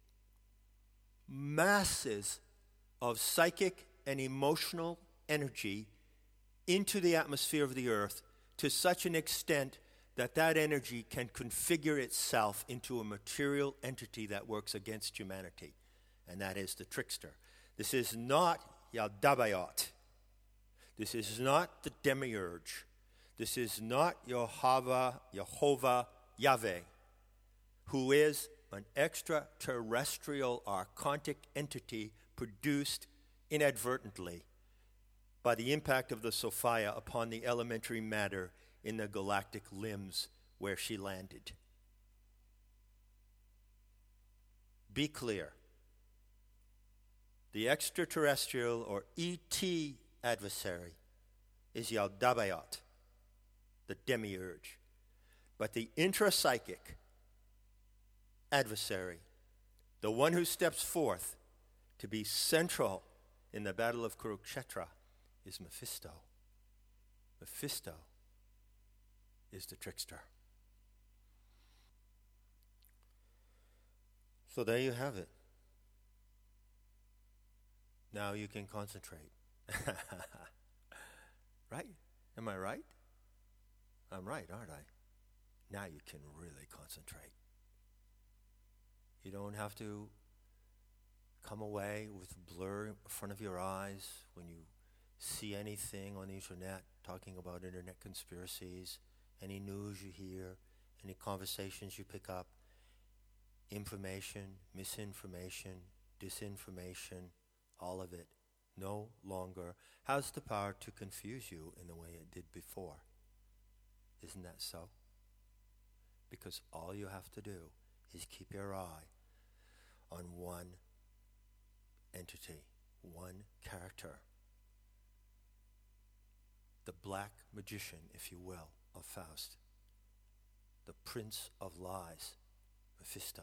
masses of psychic and emotional energy into the atmosphere of the earth to such an extent that that energy can configure itself into a material entity that works against humanity, and that is the trickster. This is not Yaldabaoth. This is not the demiurge. This is not Jehovah, Jehovah, Yahweh, who is an extraterrestrial archontic entity produced inadvertently by the impact of the Sophia upon the elementary matter in the galactic limbs where she landed. Be clear. The extraterrestrial or E T adversary is Yaldabaoth, the demiurge. But the intrapsychic adversary, the one who steps forth to be central in the battle of Kurukshetra, is Mephisto. Mephisto is the trickster. So there you have it. Now you can concentrate. Right? Am I right? I'm right, aren't I? Now you can really concentrate. You don't have to come away with blur in front of your eyes when you see anything on the internet talking about internet conspiracies, any news you hear, any conversations you pick up, information, misinformation, disinformation, all of it no longer has the power to confuse you in the way it did before. Isn't that so? Because all you have to do is keep your eye on one entity, one character. The black magician, if you will, of Faust. The prince of lies, Mephisto.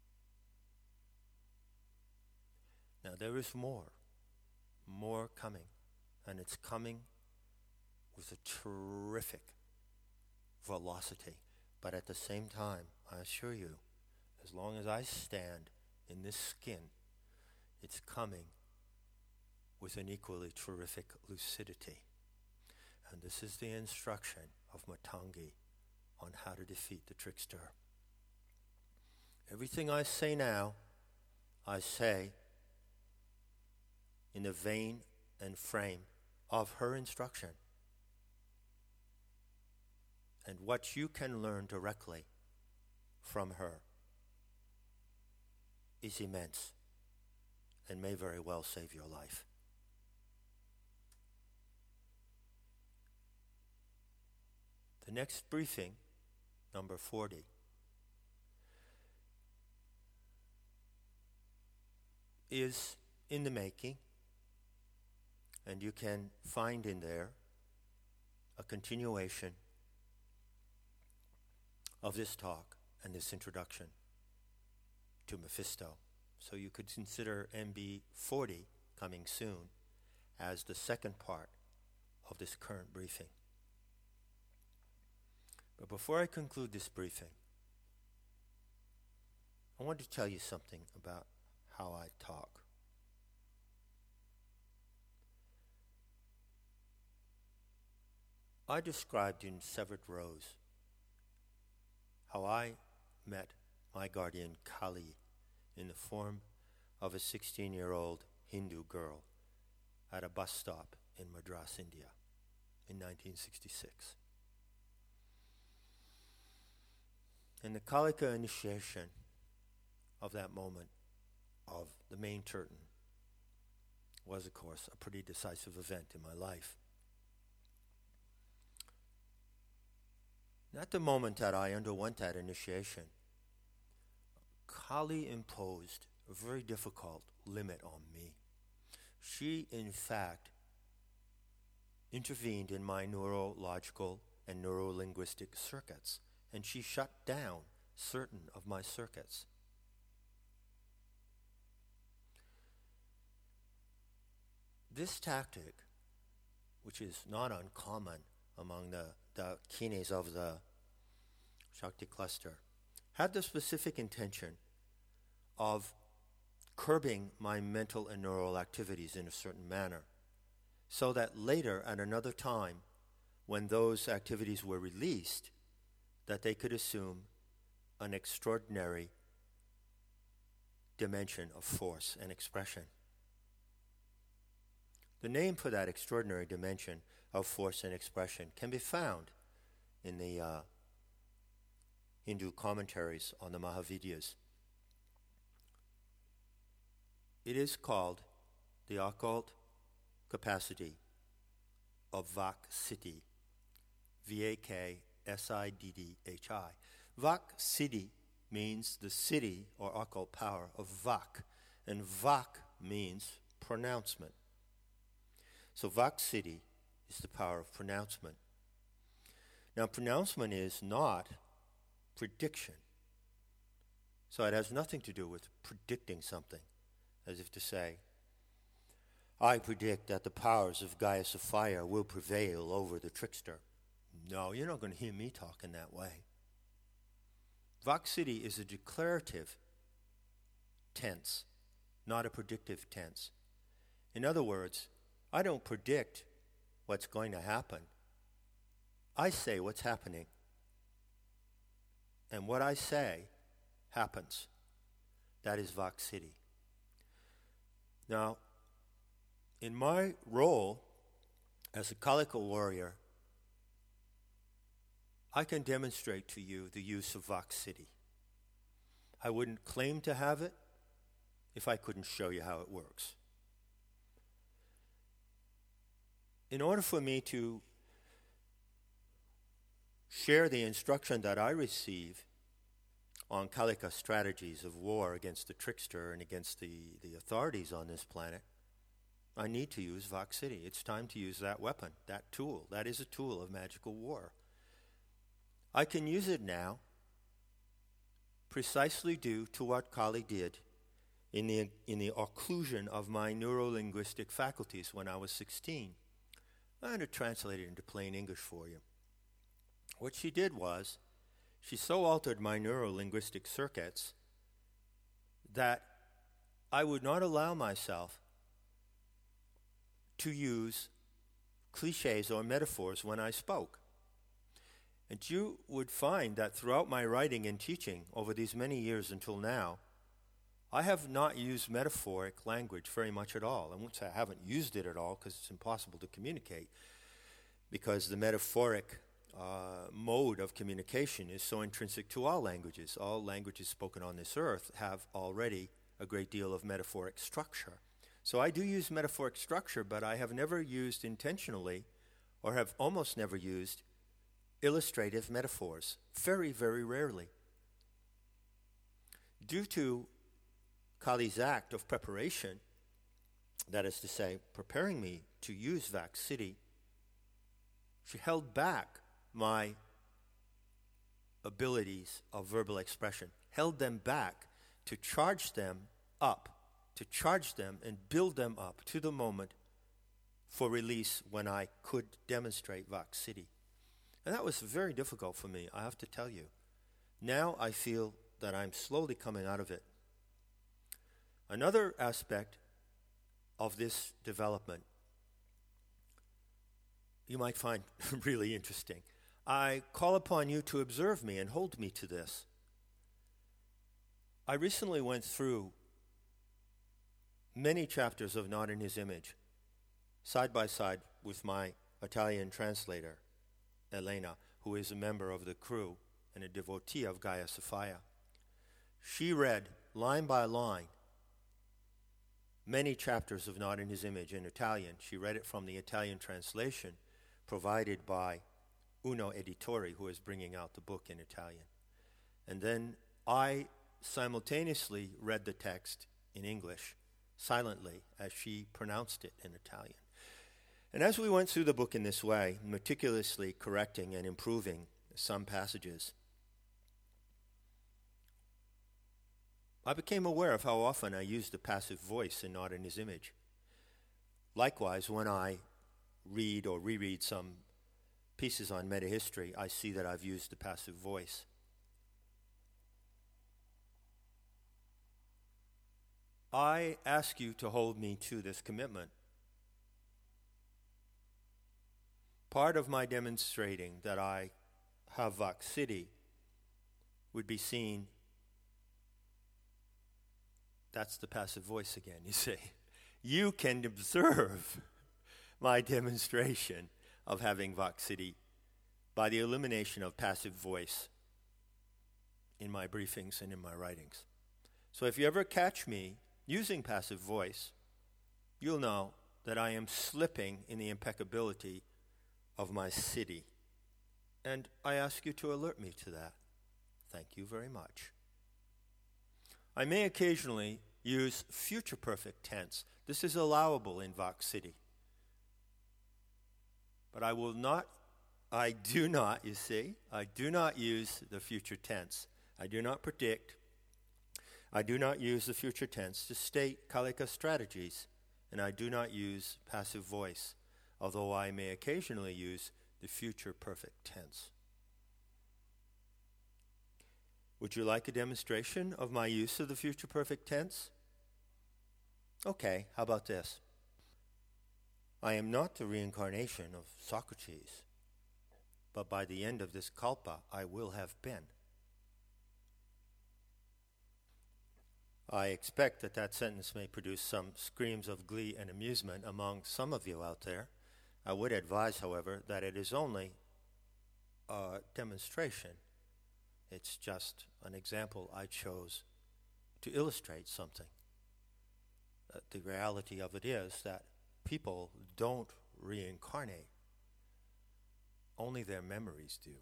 Now there is more, more coming, and it's coming with a terrific velocity. But at the same time, I assure you, as long as I stand in this skin, it's coming with an equally terrific lucidity. And this is the instruction of Matangi on how to defeat the trickster. Everything I say now, I say in the vein and frame of her instruction. And what you can learn directly from her is immense and may very well save your life. The next briefing, number forty, is in the making, and you can find in there a continuation of this talk and this introduction to Mephisto. So you could consider M B forty coming soon as the second part of this current briefing. But before I conclude this briefing, I want to tell you something about how I talk. I described in Severed Rose how I met my guardian Kali in the form of a sixteen-year-old Hindu girl at a bus stop in Madras, India, in nineteen sixty-six. And the Kalika initiation of that moment of the main curtain was, of course, a pretty decisive event in my life. At the moment that I underwent that initiation, Kali imposed a very difficult limit on me. She, in fact, intervened in my neurological and neurolinguistic circuits and she shut down certain of my circuits. This tactic, which is not uncommon among the, the kines of the Shakti cluster, had the specific intention of curbing my mental and neural activities in a certain manner, so that later, at another time, when those activities were released, that they could assume an extraordinary dimension of force and expression. The name for that extraordinary dimension of force and expression can be found in the uh, Hindu commentaries on the Mahavidyas. It is called the occult capacity of Vak-Siddhi, V A K S I D D H I. Vak-Siddhi means the city or occult power of Vak, and Vak means pronouncement. So Vak-Siddhi is the power of pronouncement. Now, pronouncement is not prediction. So it has nothing to do with predicting something, as if to say, I predict that the powers of Gaia Sophia will prevail over the trickster. No, you're not going to hear me talk in that way. Vak-Siddhi is a declarative tense, not a predictive tense. In other words, I don't predict what's going to happen. I say what's happening. And what I say happens. That is Vak-Siddhi. Now, in my role as a Kalika warrior, I can demonstrate to you the use of Vak-Siddhi. I wouldn't claim to have it if I couldn't show you how it works. In order for me to share the instruction that I receive on Kalika strategies of war against the trickster and against the, the authorities on this planet, I need to use Vak-Siddhi. It's time to use that weapon, that tool. That is a tool of magical war. I can use it now precisely due to what Kali did in the, in the occlusion of my neuro-linguistic faculties when I was sixteen. I'm going to translate it into plain English for you. What she did was, she so altered my neuro-linguistic circuits that I would not allow myself to use cliches or metaphors when I spoke. And you would find that throughout my writing and teaching over these many years until now, I have not used metaphoric language very much at all. I won't say I haven't used it at all because it's impossible to communicate, because the metaphoric uh, mode of communication is so intrinsic to all languages. All languages spoken on this earth have already a great deal of metaphoric structure. So I do use metaphoric structure, but I have never used intentionally, or have almost never used, illustrative metaphors. Very, very rarely. Due to Kali's act of preparation, that is to say, preparing me to use Vak-Siddhi, she held back my abilities of verbal expression, held them back to charge them up, to charge them and build them up to the moment for release when I could demonstrate Vak-Siddhi. And that was very difficult for me, I have to tell you. Now I feel that I'm slowly coming out of it. Another aspect of this development you might find really interesting. I call upon you to observe me and hold me to this. I recently went through many chapters of Not in His Image, side by side with my Italian translator, Elena, who is a member of the crew and a devotee of Gaia Sophia. She read, line by line, many chapters of Not in His Image in Italian. She read it from the Italian translation provided by Uno Editori, who is bringing out the book in Italian. And then I simultaneously read the text in English, silently, as she pronounced it in Italian. And as we went through the book in this way, meticulously correcting and improving some passages, I became aware of how often I used the passive voice and not in his image. Likewise, when I read or reread some pieces on metahistory, I see that I've used the passive voice. I ask you to hold me to this commitment. Part of my demonstrating that I have Vox City would be seen, that's the passive voice again, you see. You can observe my demonstration of having Vox City by the elimination of passive voice in my briefings and in my writings. So if you ever catch me using passive voice, you'll know that I am slipping in the impeccability of my city. And I ask you to alert me to that. Thank you very much. I may occasionally use future perfect tense. This is allowable in Vox City. But I will not, I do not, you see, I do not use the future tense. I do not predict. I do not use the future tense to state Kalika strategies, and I do not use passive voice, although I may occasionally use the future perfect tense. Would you like a demonstration of my use of the future perfect tense? Okay, how about this? I am not the reincarnation of Socrates, but by the end of this kalpa, I will have been. I expect that that sentence may produce some screams of glee and amusement among some of you out there. I would advise, however, that it is only a demonstration. It's just an example I chose to illustrate something. Uh, the reality of it is that people don't reincarnate. Only their memories do.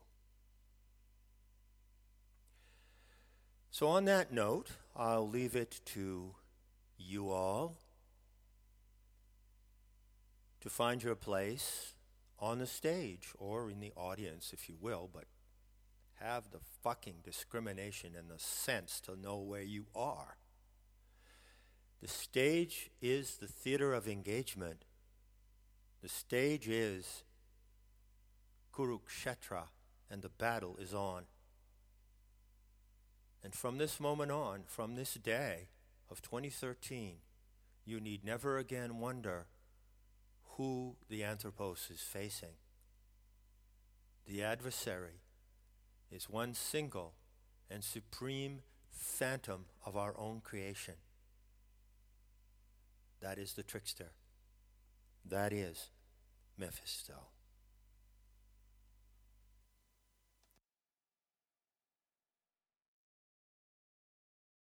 So on that note, I'll leave it to you all to find your place on the stage or in the audience, if you will, but have the fucking discrimination and the sense to know where you are. The stage is the theater of engagement. The stage is Kurukshetra, and the battle is on. And from this moment on, from this day of twenty thirteen, you need never again wonder who the Anthropos is facing. The adversary is one single and supreme phantom of our own creation. That is the trickster. That is Mephisto.